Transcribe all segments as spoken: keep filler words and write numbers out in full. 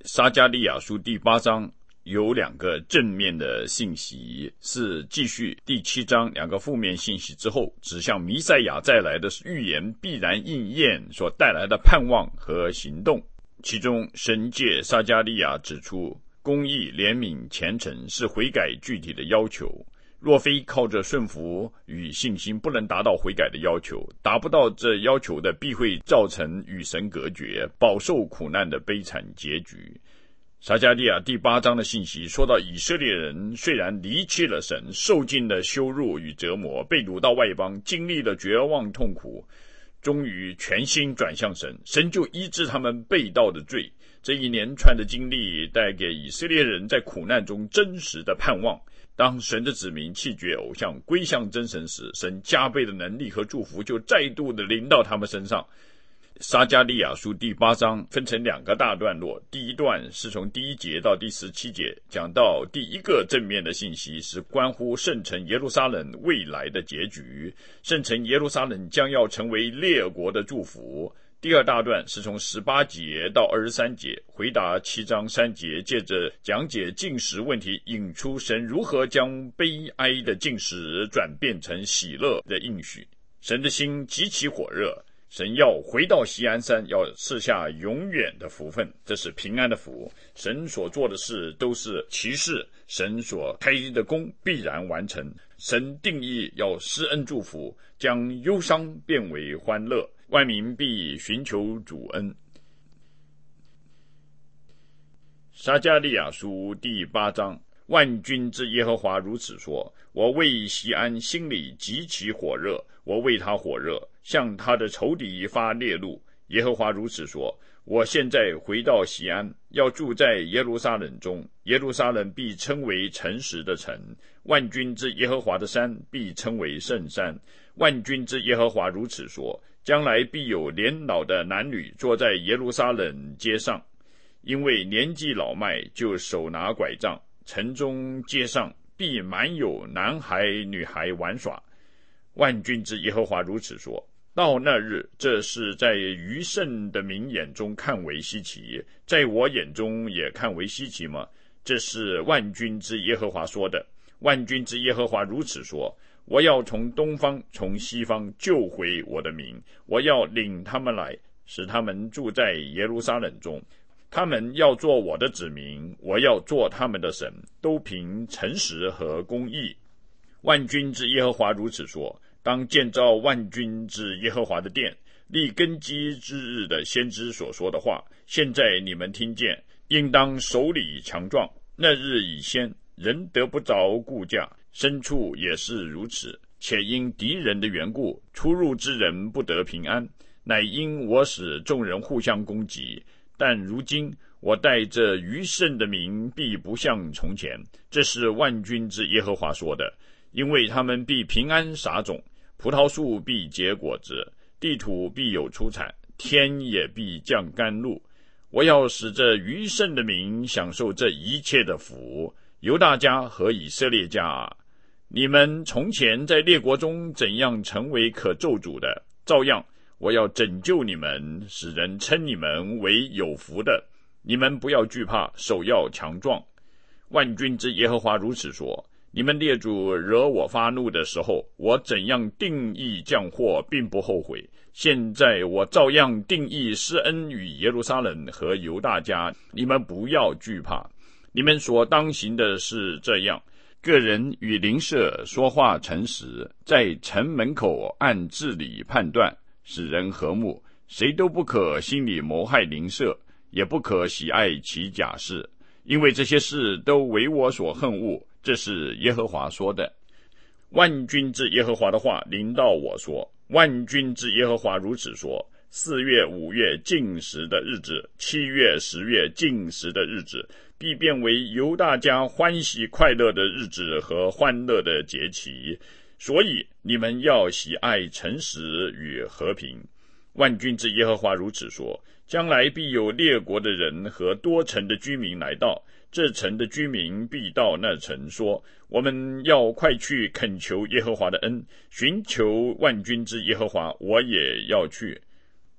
撒迦利亚书第八章有两个正面的信息，是继续第七章两个负面信息之后，指向弥赛亚再来的预言必然应验所带来的盼望和行动。其中神借撒迦利亚指出，公义、怜悯、虔诚是悔改具体的要求，若非靠着顺服与信心不能达到悔改的要求，达不到这要求的，必会造成与神隔绝，饱受苦难的悲惨结局。撒迦利亚第八章的信息说到，以色列人虽然离弃了神，受尽了羞辱与折磨，被掳到外邦，经历了绝望痛苦，终于全心转向神，神就医治他们背道的罪。这一连串的经历带给以色列人在苦难中真实的盼望。当神的子民弃绝偶像，归向真神时，神加倍的能力和祝福就再度的临到他们身上。撒迦利亚书第八章分成两个大段落，第一段是从第一节到第十七节，讲到第一个正面的信息是关乎圣城耶路撒冷未来的结局，圣城耶路撒冷将要成为列国的祝福。第二大段是从十八节到二十三节，回答七章三节，借着讲解禁食问题，引出神如何将悲哀的禁食转变成喜乐的应许。神的心极其火热，神要回到锡安山，要赐下永远的福分，这是平安的福。神所做的事都是奇事，神所开的工必然完成。神定义要施恩祝福，将忧伤变为欢乐，万民必寻求主恩。撒迦利亚书第八章，万军之耶和华如此说，我为锡安心里极其火热，我为他火热，向他的仇敌发烈怒。耶和华如此说，我现在回到锡安，要住在耶路撒冷中，耶路撒冷必称为诚实的城，万军之耶和华的山必称为圣山。万军之耶和华如此说，将来必有年老的男女坐在耶路撒冷街上，因为年纪老迈，就手拿拐杖，城中街上必满有男孩女孩玩耍。万军之耶和华如此说，到那日，这是在余剩的民眼中看为稀奇，在我眼中也看为稀奇吗？这是万军之耶和华说的。万军之耶和华如此说，我要从东方从西方救回我的民，我要领他们来，使他们住在耶路撒冷中，他们要做我的子民，我要做他们的神，都凭诚实和公义。万军之耶和华如此说，当建造万军之耶和华的殿，立根基之日的先知所说的话，现在你们听见，应当手里强壮。那日以先，人得不着顾价，牲畜也是如此，且因敌人的缘故，出入之人不得平安，乃因我使众人互相攻击。但如今我带着余剩的民必不像从前，这是万军之耶和华说的，因为他们必平安撒种，葡萄树必结果子，地土必有出产，天也必降甘露。我要使这余剩的民享受这一切的福。犹大家和以色列家啊，你们从前在列国中怎样成为可咒诅的，照样我要拯救你们，使人称你们为有福的。你们不要惧怕，手要强壮。万军之耶和华如此说，你们列祖惹我发怒的时候，我怎样定义降祸，并不后悔。现在我照样定义施恩与耶路撒冷和犹大家，你们不要惧怕。你们所当行的是这样，个人与邻舍说话诚实，在城门口按治理判断，使人和睦，谁都不可心里谋害邻舍，也不可喜爱其假事，因为这些事都为我所恨恶，这是耶和华说的。万军之耶和华的话临到我说，万军之耶和华如此说，四月五月禁食的日子，七月十月禁食的日子，必变为犹大家欢喜快乐的日子和欢乐的节期，所以你们要喜爱诚实与和平。万军之耶和华如此说，将来必有列国的人和多城的居民来到，这城的居民必到那城说，我们要快去恳求耶和华的恩，寻求万军之耶和华，我也要去。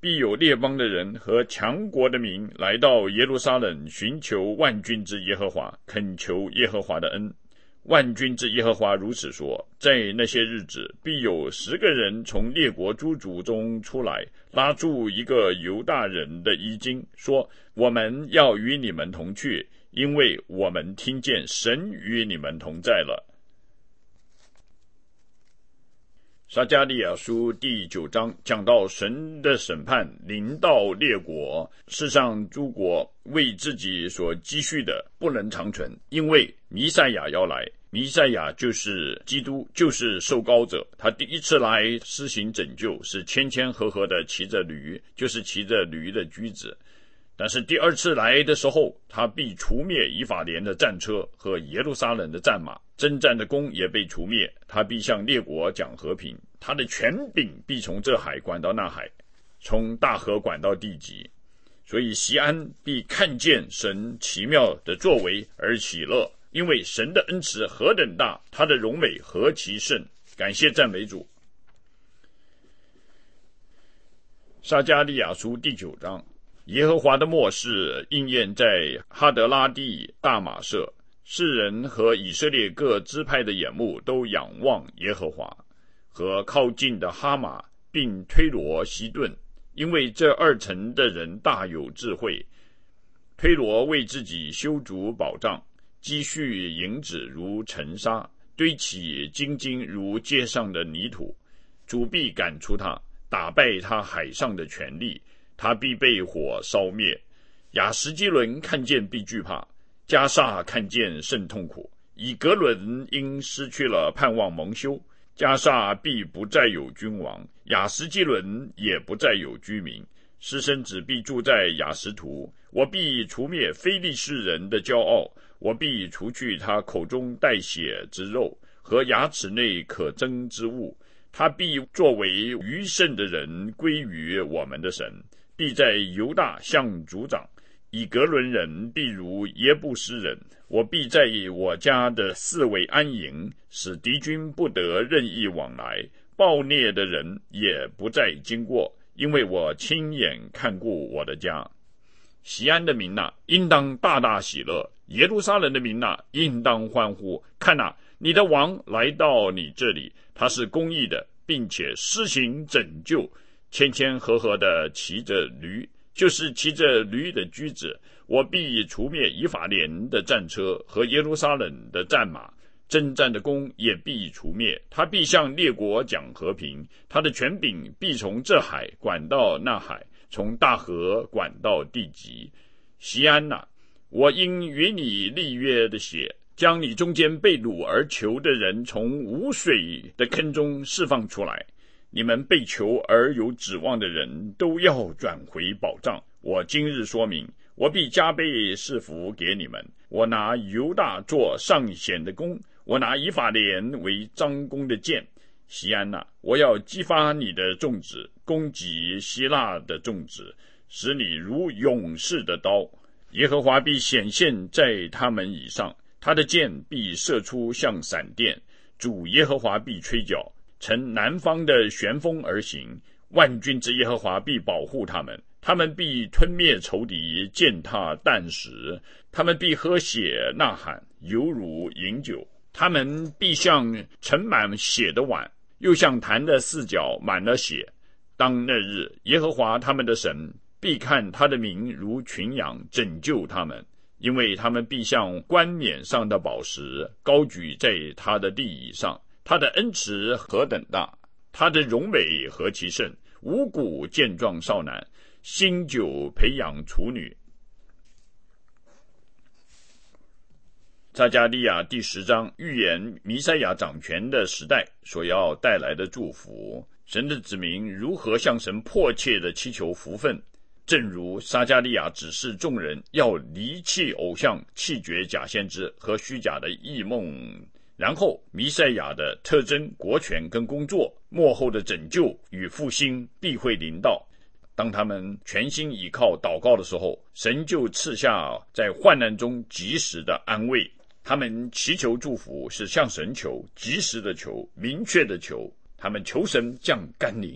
必有列邦的人和强国的民来到耶路撒冷，寻求万军之耶和华，恳求耶和华的恩。万军之耶和华如此说，在那些日子，必有十个人从列国诸族中出来，拉住一个犹大人的衣襟，说，我们要与你们同去，因为我们听见神与你们同在了。撒迦利亚书第九章讲到神的审判临到列国，世上诸国为自己所积蓄的不能长存，因为弥赛亚要来。弥赛亚就是基督，就是受膏者。他第一次来施行拯救，是谦谦和和的骑着驴，就是骑着驴的驹子。但是第二次来的时候，他必除灭以法莲的战车和耶路撒冷的战马，征战的弓也被除灭。他必向列国讲和平，他的权柄必从这海管到那海，从大河管到地极。所以锡安必看见神奇妙的作为而喜乐，因为神的恩慈何等大，他的荣美何其甚。感谢赞美主。撒迦利亚书第九章，耶和华的默示应验在哈德拉地大马色，世人和以色列各支派的眼目都仰望耶和华，和靠近的哈马并推罗西顿，因为这二城的人大有智慧。推罗为自己修筑保障，积蓄银子如尘沙，堆起金金如街上的泥土。主必赶出他，打败他海上的权力，他必被火烧灭。亚实基伦看见必惧怕，加萨看见甚痛苦。以革伦因失去了盼望蒙羞，加萨必不再有君王，亚实基伦也不再有居民。私生子必住在亚实图，我必除灭非利士人的骄傲，我必除去他口中带血之肉和牙齿内可憎之物。他必作为余剩的人归于我们的神，必在犹大向族长。以革伦人必如耶布斯人，我必在我家的四围安营，使敌军不得任意往来，暴虐的人也不再经过，因为我亲眼看顾我的家。锡安的民哪，应当大大喜乐；耶路撒冷的民哪，应当欢呼。看哪，你的王来到你这里，他是公义的，并且施行拯救，谦谦和和的骑着驴，就是骑着驴的驹子。我必除灭以法莲的战车和耶路撒冷的战马，征战的弓也必除灭。他必向列国讲和平，他的权柄必从这海管到那海，从大河管到地极。锡安哪，我因与你立约的血，将你中间被掳而囚的人从无水的坑中释放出来。你们被囚而有指望的人都要转回保障。我今日说明，我必加倍赐福给你们。我拿犹大做上显的弓，我拿以法莲为张弓的箭。锡安哪，我要激发你的众子，攻击希腊的众子，使你如勇士的刀。耶和华必显现在他们以上，他的箭必射出像闪电。主耶和华必吹角，乘南方的旋风而行。万军之耶和华必保护他们，他们必吞灭仇敌，践踏啖食。他们必喝血呐喊，犹如饮酒。他们必像盛满血的碗，又像坛的四角满了血。当那日，耶和华他们的神必看他的民如群羊，拯救他们，因为他们必像冠冕上的宝石，高举在他的地椅上。他的恩慈何等大，他的荣美何其甚。五谷健壮少男，新酒培养处女。撒迦利亚第十章预言弥赛亚掌权的时代所要带来的祝福，神的子民如何向神迫切地祈求福分。正如撒迦利亚指示众人要离弃偶像，弃绝假先知和虚假的异梦，然后弥赛亚的特征、国权跟工作，末后的拯救与复兴必会临到。当他们全心倚靠祷告的时候，神就赐下在患难中及时的安慰。他们祈求祝福是向神求，及时的求，明确的求。他们求神降甘霖，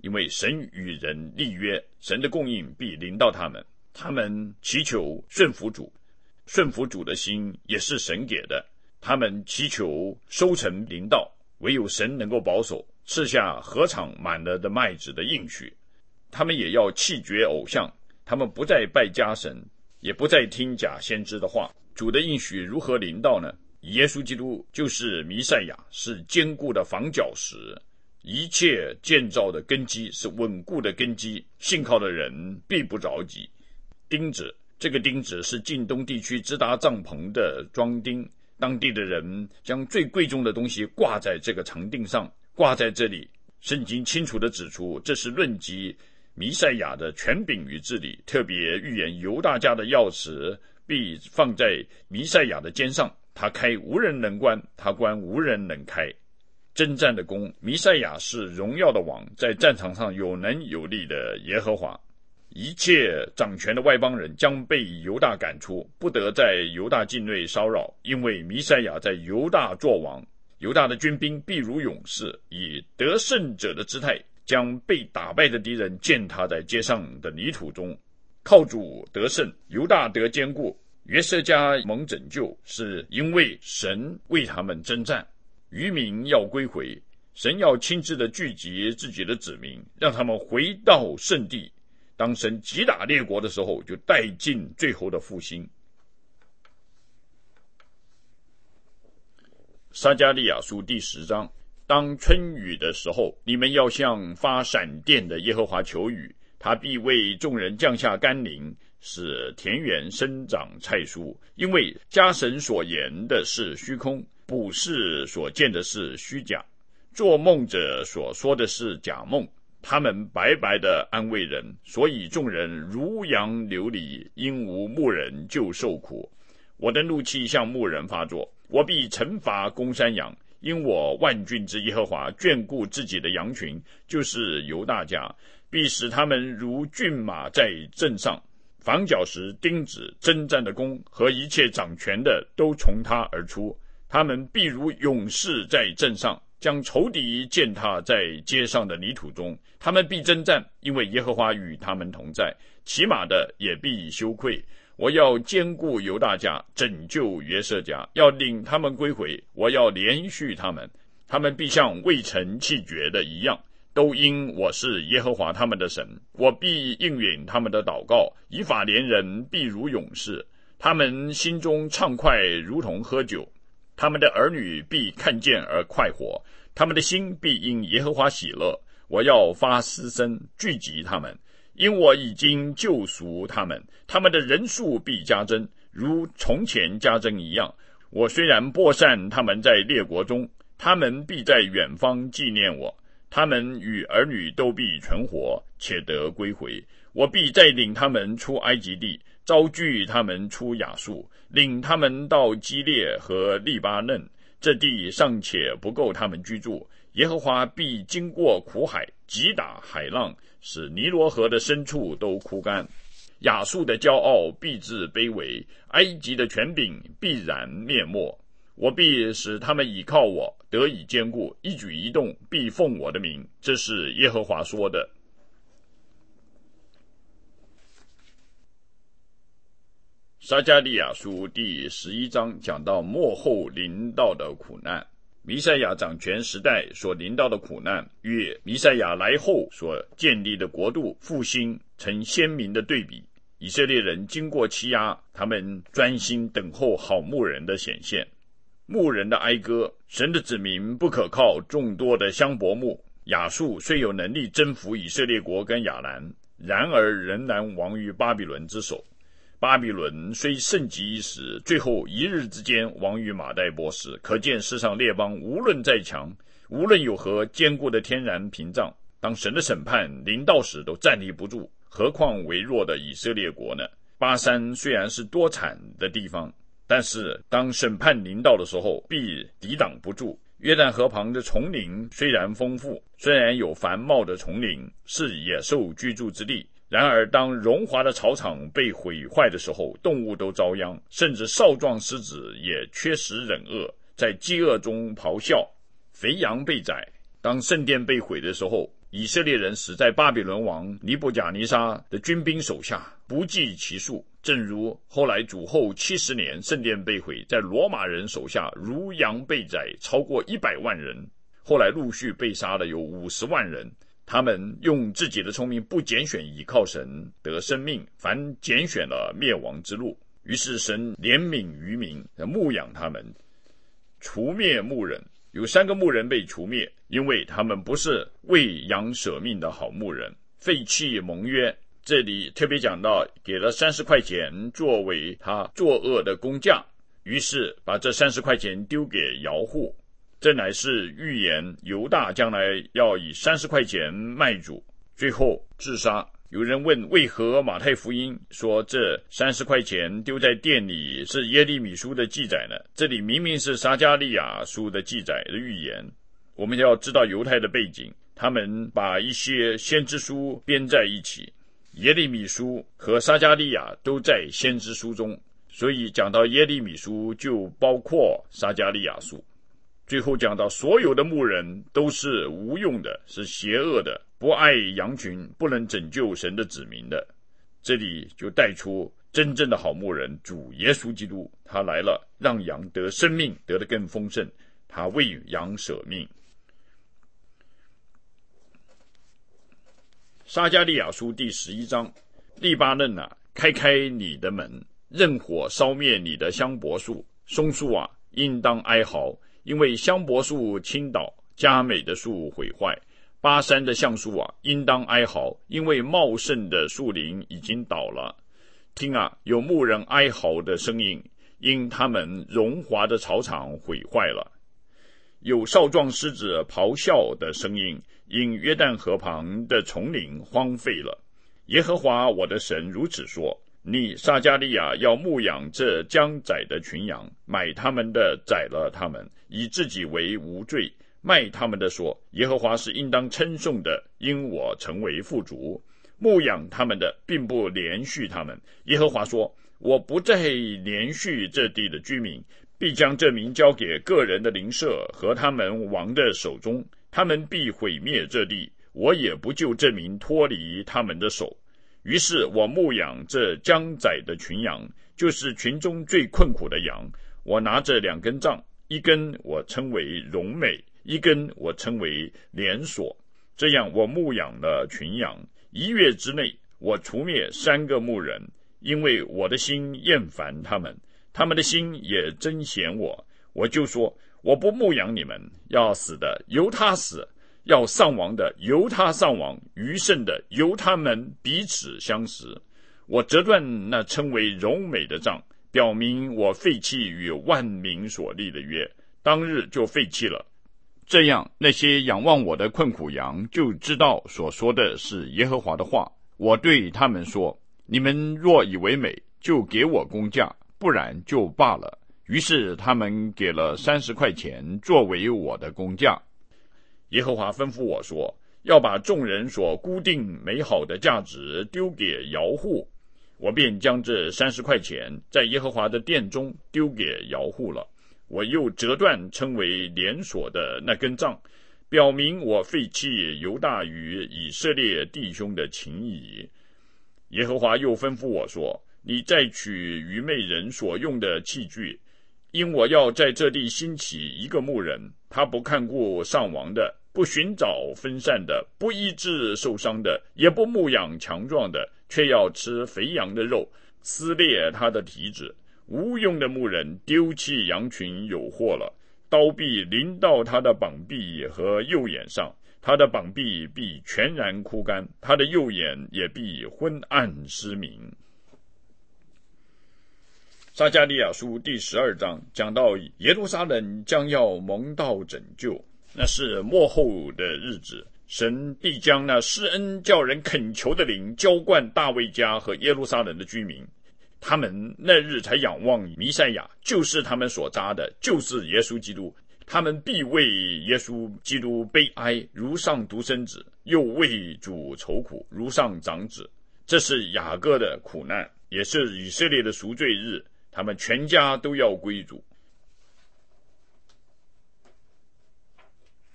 因为神与人立约，神的供应必临到他们。他们祈求顺服主，顺服主的心也是神给的。他们祈求收成临到，唯有神能够保守，赐下禾场满了的麦子的应许。他们也要弃绝偶像，他们不再拜家神，也不再听假先知的话。主的应许如何临到呢？耶稣基督就是弥赛亚，是坚固的房角石，一切建造的根基是稳固的根基，信靠的人必不着急。钉子，这个钉子是近东地区直达帐篷的装钉，当地的人将最贵重的东西挂在这个长钉上，挂在这里。圣经清楚地指出，这是论及弥赛亚的权柄与治理，特别预言犹大家的钥匙必放在弥赛亚的肩上，他开无人能关，他关无人能开。征战的功，弥赛亚是荣耀的王，在战场上有能有力的耶和华。一切掌权的外邦人将被犹大赶出，不得在犹大境内骚扰，因为弥赛亚在犹大作王。犹大的军兵必如勇士，以得胜者的姿态，将被打败的敌人践踏在街上的泥土中。靠主得胜，犹大得坚固，约瑟家蒙拯救，是因为神为他们征战。渔民要归回，神要亲自的聚集自己的子民，让他们回到圣地。当神击打列国的时候，就带进最后的复兴。撒迦利亚书第十章，当春雨的时候，你们要向发闪电的耶和华求雨，他必为众人降下甘霖，使田园生长菜蔬。因为家神所言的是虚空，卜士所见的是虚假，做梦者所说的是假梦。他们白白的安慰人，所以众人如羊流离，因无牧人就受苦。我的怒气向牧人发作，我必惩罚公山羊，因我万军之耶和华眷顾自己的羊群，就是犹大家，必使他们如骏马在阵上。房角石、钉子、征战的弓和一切掌权的都从他而出，他们必如勇士在阵上，将仇敌践踏在街上的泥土中。他们必征战，因为耶和华与他们同在。骑马的也必羞愧。我要坚固犹大家，拯救约瑟家，要领他们归回。我要连续他们，他们必像未曾弃绝的一样，都因我是耶和华他们的神。我必应允他们的祷告，以法莲人必如勇士，他们心中畅快如同喝酒。他们的儿女必看见而快活，他们的心必因耶和华喜乐。我要发嘶声聚集他们，因我已经救赎他们，他们的人数必加增，如从前加增一样。我虽然播散他们在列国中，他们必在远方纪念我，他们与儿女都必存活，且得归回。我必再领他们出埃及地，招聚他们出亚述，领他们到基列和利巴嫩，这地尚且不够他们居住。耶和华必经过苦海，击打海浪，使尼罗河的深处都枯干。亚述的骄傲必致卑微，埃及的权柄必然灭没。我必使他们倚靠我，得以坚固，一举一动必奉我的名。这是耶和华说的。撒迦利亚书第十一章讲到末后临到的苦难。弥赛亚掌权时代所临到的苦难，与弥赛亚来后所建立的国度复兴成鲜明的对比。以色列人经过欺压，他们专心等候好牧人的显现。牧人的哀歌，神的子民不可靠众多的香柏木。亚述虽有能力征服以色列国跟亚兰，然而仍然亡于巴比伦之手。巴比伦虽盛极一时，最后一日之间亡于马代波斯。可见世上列邦无论再强，无论有何坚固的天然屏障，当神的审判临到时都站立不住，何况微弱的以色列国呢？巴山虽然是多产的地方，但是当审判临到的时候，必抵挡不住。约旦河旁的丛林虽然丰富，虽然有繁茂的丛林，是野兽居住之地，然而当荣华的草场被毁坏的时候，动物都遭殃，甚至少壮狮子也缺食忍饿，在饥饿中咆哮。肥羊被宰，当圣殿被毁的时候， 以色列人死在巴比伦王尼布甲尼撒的军兵手下，不计其数。正如后来主后七十年圣殿被毁，在罗马人手下如羊被宰，超过一百万人，后来陆续被杀了有五十万人。他们用自己的聪明，不拣选倚靠神得生命，反拣选了灭亡之路。于是神怜悯于民，牧养他们，除灭牧人。有三个牧人被除灭，因为他们不是为羊舍命的好牧人，废弃盟约。这里特别讲到给了三十块钱作为他作恶的工价，于是把这三十块钱丢给姚户，这乃是预言犹大将来要以三十块钱卖主，最后自杀。有人问，为何马太福音说这三十块钱丢在店里是耶利米书的记载呢？这里明明是撒迦利亚书的记载的预言。我们要知道犹太的背景，他们把一些先知书编在一起，耶利米书和撒迦利亚都在先知书中，所以讲到耶利米书就包括撒迦利亚书。最后讲到所有的牧人都是无用的，是邪恶的，不爱羊群，不能拯救神的子民的。这里就带出真正的好牧人主耶稣基督，他来了，让羊得生命，得得更丰盛，他为羊舍命。撒迦利亚书第十一章，利巴嫩啊，开开你的门，任火烧灭你的香柏树，松树啊，应当哀嚎，因为香柏树倾倒，佳美的树毁坏。巴山的橡树啊，应当哀嚎，因为茂盛的树林已经倒了。听啊，有牧人哀嚎的声音，因他们荣华的草场毁坏了。有少壮狮子咆哮的声音，因约旦河旁的丛林荒废了。耶和华我的神如此说，你撒迦利亚要牧养这将宰的群羊，买他们的宰了他们，以自己为无罪，卖他们的说，耶和华是应当称颂的，因我成为富足。牧养他们的并不连续他们，耶和华说，我不再连续这地的居民，必将这民交给个人的邻舍和他们王的手中，他们必毁灭这地，我也不救这民脱离他们的手。于是我牧养这将宰的群羊，就是群中最困苦的羊。我拿着两根杖，一根我称为荣美，一根我称为连锁。这样我牧养了群羊。一月之内，我除灭三个牧人，因为我的心厌烦他们，他们的心也憎嫌我。我就说，我不牧养你们，要死的由他死，要丧亡的由他丧亡，余剩的由他们彼此相识。我折断那称为柔美的杖，表明我废弃与万民所立的约，当日就废弃了。这样那些仰望我的困苦羊就知道所说的是耶和华的话。我对他们说，你们若以为美，就给我工价，不然就罢了。于是他们给了三十块钱作为我的工价。耶和华吩咐我说，要把众人所固定美好的价值丢给姚户。我便将这三十块钱在耶和华的殿中丢给姚户了。我又折断称为连锁的那根杖，表明我废弃犹大与以色列弟兄的情谊。耶和华又吩咐我说，你再取愚昧人所用的器具，因我要在这地兴起一个牧人，他不看顾丧亡的，不寻找分散的，不医治受伤的，也不牧养强壮的，却要吃肥羊的肉，撕裂他的蹄子。无用的牧人丢弃羊群有祸了，刀必临到他的膀臂和右眼上，他的膀臂必全然枯干，他的右眼也必昏暗失明。撒迦利亚书第十二章讲到耶路撒冷将要蒙到拯救，那是末后的日子，神必将那施恩叫人恳求的灵浇灌大卫家和耶路撒冷的居民，他们那日才仰望弥赛亚，就是他们所扎的，就是耶稣基督。他们必为耶稣基督悲哀，如上独生子；又为主愁苦，如上长子。这是雅各的苦难，也是以色列的赎罪日，他们全家都要归主。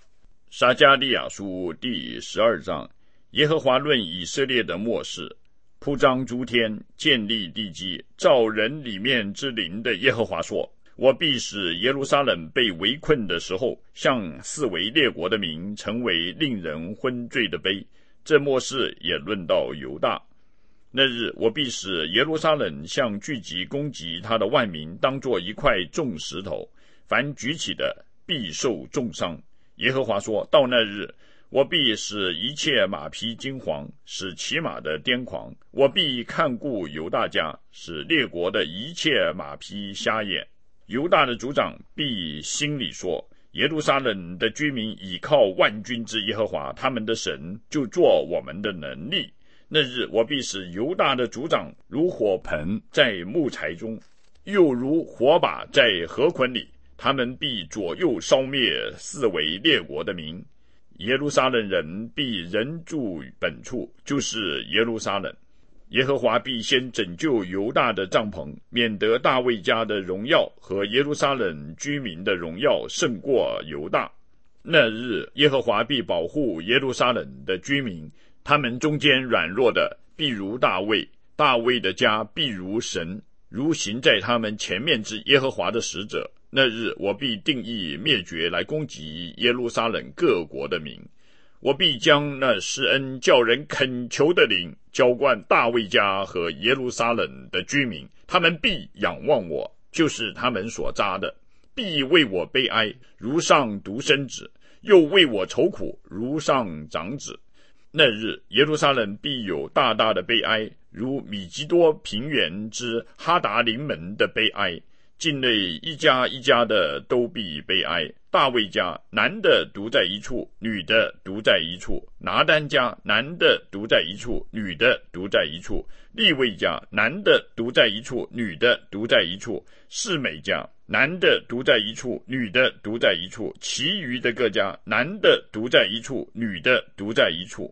撒迦利亚书第十二章，耶和华论以色列的末世。铺张诸天，建立地基，造人里面之灵的耶和华说，我必使耶路撒冷被围困的时候，像四围列国的民成为令人昏醉的杯。这末世也论到犹大。那日我必使耶路撒冷像聚集攻击他的万民，当作一块重石头，凡举起的必受重伤。耶和华说，到那日，我必使一切马匹惊惶，使骑马的癫狂。我必看顾犹大家，使列国的一切马匹瞎眼。犹大的族长必心里说，耶路撒冷的居民倚靠万军之耶和华，他们的神就做我们的能力。那日我必使犹大的族长如火盆在木材中，又如火把在河捆里，他们必左右烧灭四围列国的民。耶路撒冷人必人住本处，就是耶路撒冷。耶和华必先拯救犹大的帐篷，免得大卫家的荣耀和耶路撒冷居民的荣耀胜过犹大。那日耶和华必保护耶路撒冷的居民，他们中间软弱的必如大卫，大卫的家必如神，如行在他们前面之耶和华的使者。那日我必定义灭绝来攻击耶路撒冷各国的民，我必将那施恩叫人恳求的灵浇灌大卫家和耶路撒冷的居民，他们必仰望我，就是他们所扎的，必为我悲哀，如上独生子，又为我愁苦，如上长子。那日耶路撒冷必有大大的悲哀，如米基多平原之哈达临门的悲哀。境内一家一家的都必悲哀。大卫家男的独在一处，女的独在一处；拿单家男的独在一处，女的独在一处；利未家男的独在一处，女的独在一处；示每家男的独在一处，女的独在一处；其余的各家男的独在一处，女的独在一处。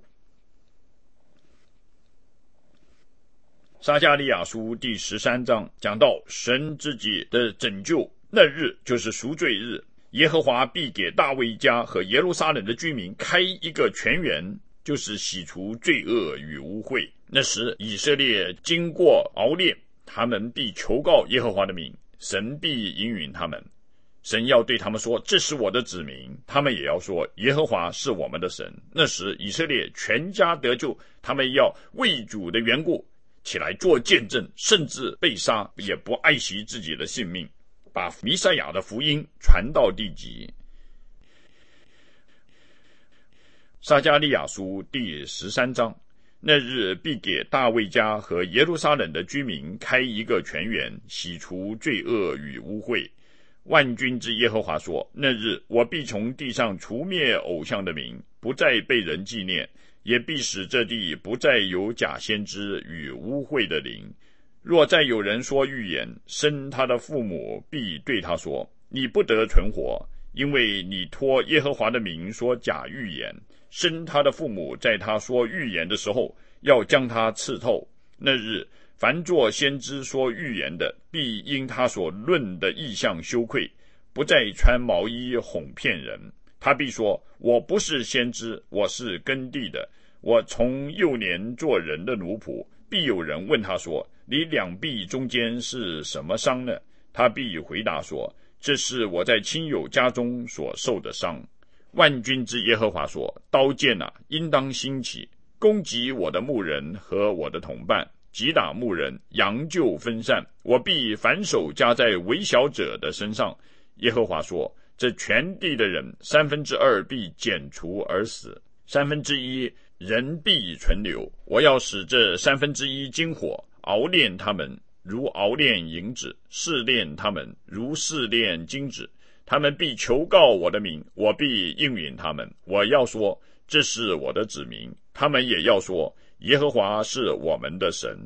撒迦利亚书第十三章讲到神自己的拯救，那日就是赎罪日，耶和华必给大卫家和耶路撒冷的居民开一个泉源，就是洗除罪恶与污秽。那时以色列经过熬炼，他们必求告耶和华的名，神必应允他们。神要对他们说，这是我的子民，他们也要说，耶和华是我们的神。那时以色列全家得救，他们要为主的缘故起来做见证，甚至被杀也不爱惜自己的性命，把弥赛亚的福音传到地极。撒迦利亚书第十三章，那日必给大卫家和耶路撒冷的居民开一个泉源，洗除罪恶与污秽。万军之耶和华说，那日我必从地上除灭偶像的名，不再被人纪念，也必使这地不再有假先知与污秽的灵。若再有人说预言，生他的父母必对他说，你不得存活，因为你托耶和华的名说假预言。生他的父母在他说预言的时候，要将他刺透。那日凡作先知说预言的，必因他所论的异象羞愧，不再穿毛衣哄骗人。他必说，我不是先知，我是耕地的，我从幼年做人的奴仆。必有人问他说，你两臂中间是什么伤呢？他必回答说，这是我在亲友家中所受的伤。万军之耶和华说，刀剑啊，应当兴起，攻击我的牧人和我的同伴，击打牧人，羊就分散，我必反手加在微小者的身上。耶和华说，这全地的人三分之二必剪除而死，三分之一人必存留。我要使这三分之一金火熬炼他们，如熬炼银子；试炼他们，如试炼金子。他们必求告我的名，我必应允他们。我要说，这是我的子民，他们也要说，耶和华是我们的神。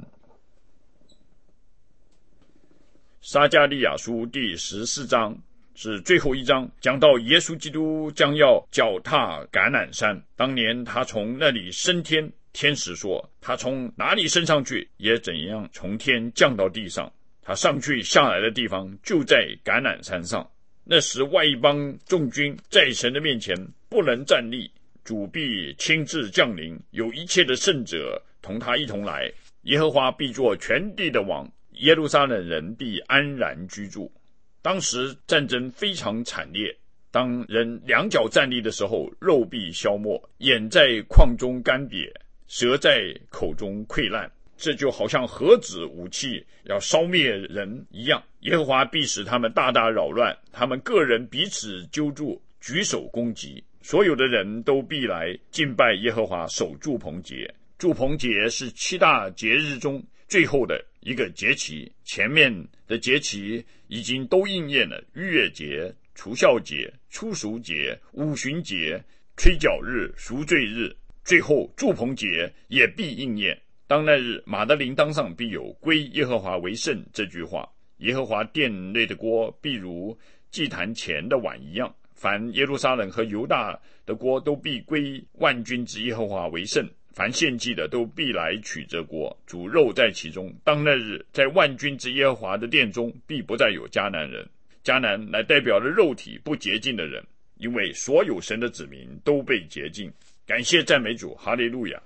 撒迦利亚书第十四章是最后一章，讲到耶稣基督将要脚踏橄榄山。当年他从那里升天，天使说他从哪里升上去，也怎样从天降到地上。他上去下来的地方就在橄榄山上。 那时外邦众军在神的面前不能站立，主必亲自降临，有一切的圣者同他一同来。耶和华必作全地的王，耶路撒冷人必安然居住。当时战争非常惨烈，当人两脚站立的时候，肉必消没，眼在眶中干瘪，舌在口中溃烂。这就好像核子武器要烧灭人一样。耶和华必使他们大大扰乱，他们个人彼此揪住，举手攻击。所有的人都必来敬拜耶和华，守住棚节。住棚节是七大节日中最后的一个节期，前面的节期已经都应验了，逾越节、除酵节、初熟节、五旬节、吹角日、赎罪日，最后住棚节也必应验。当那日，马德铃当上必有归耶和华为圣这句话。耶和华殿内的锅必如祭坛前的碗一样，凡耶路撒冷和犹大的锅都必归万军之耶和华为圣，凡献祭的都必来取这锅，煮肉在其中。当那日，在万军之耶和华的殿中必不再有迦南人。迦南乃代表了肉体不洁净的人，因为所有神的子民都被洁净。感谢赞美主，哈利路亚。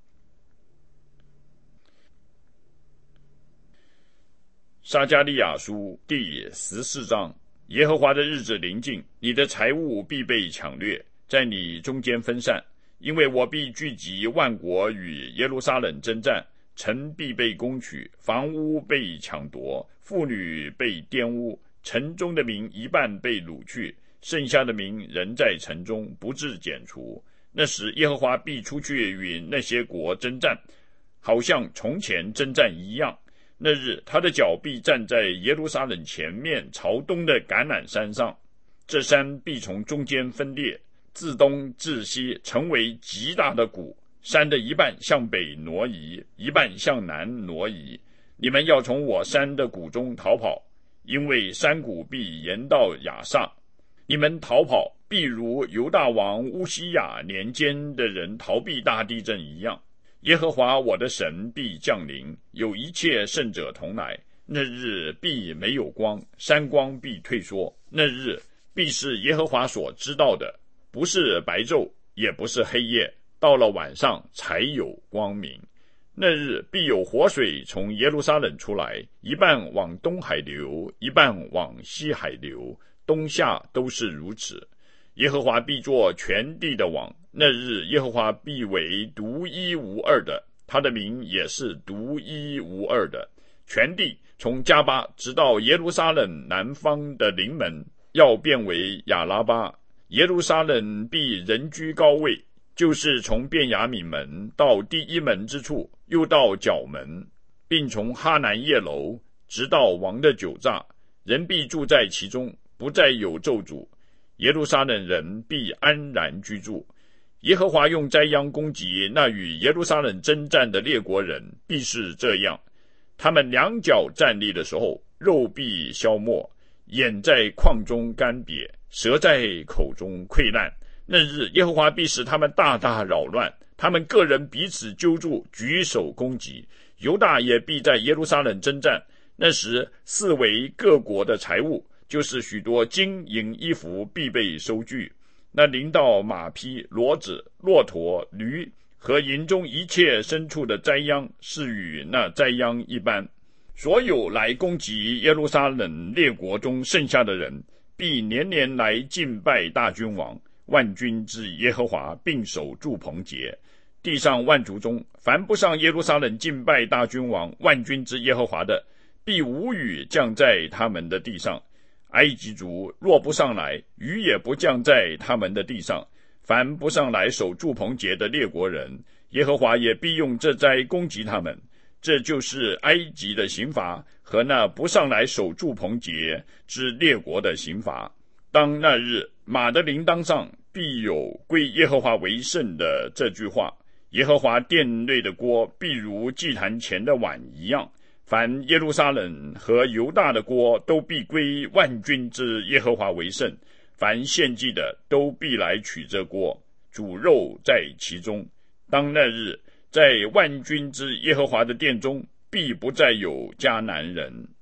撒迦利亚书第十四章。耶和华的日子临近，你的财物必被抢掠，在你中间分散，因为我必聚集万国与耶路撒冷征战，城必被攻取，房屋被抢夺，妇女被玷污，城中的民一半被掳去，剩下的民仍在城中，不致剪除。那时耶和华必出去与那些国征战，好像从前征战一样。那日他的脚必站在耶路撒冷前面朝东的橄榄山上，这山必从中间分裂，自东至西成为极大的谷，山的一半向北挪移，一半向南挪移。你们要从我山的谷中逃跑，因为山谷必延到亚萨。你们逃跑必如犹大王乌西雅年间的人逃避大地震一样。耶和华我的神必降临，有一切圣者同来。那日必没有光，山光必退缩。那日必是耶和华所知道的，不是白昼，也不是黑夜，到了晚上才有光明。那日必有活水从耶路撒冷出来，一半往东海流，一半往西海流，东下都是如此。耶和华必作全地的王，那日耶和华必为独一无二的，他的名也是独一无二的。全地从加巴直到耶路撒冷南方的临门，要变为亚拉巴。耶路撒冷必人居高位，就是从便雅悯门到第一门之处，又到角门，并从哈南叶楼直到王的酒榨，人必住在其中，不再有咒诅。耶路撒冷人必安然居住。耶和华用灾殃攻击那与耶路撒冷征战的列国人，必是这样。他们两脚站立的时候，肉必消没，眼在眶中干瘪，舌在口中溃烂。那日耶和华必使他们大大扰乱，他们个人彼此揪住，举手攻击。犹大也必在耶路撒冷征战。那时四围各国的财物，就是许多金银衣服必被收据。那临到马匹、骡子、骆驼、驴和营中一切牲畜的灾殃，是与那灾殃一般。所有来攻击耶路撒冷列国中剩下的人，必年年来敬拜大君王万军之耶和华，并守住棚节。地上万族中，凡不上耶路撒冷敬拜大君王万军之耶和华的，必无雨降在他们的地上。埃及族若不上来，雨也不降在他们的地上。凡不上来守住棚节的列国人，耶和华也必用这灾攻击他们。这就是埃及的刑罚和那不上来守住棚节之列国的刑罚。当那日，马的铃铛上必有归耶和华为圣的这句话。耶和华殿内的锅必如祭坛前的碗一样。凡耶路撒冷和犹大的锅都必归万军之耶和华为圣，凡献祭的都必来取这锅，煮肉在其中。当那日，在万军之耶和华的殿中，必不再有迦南人。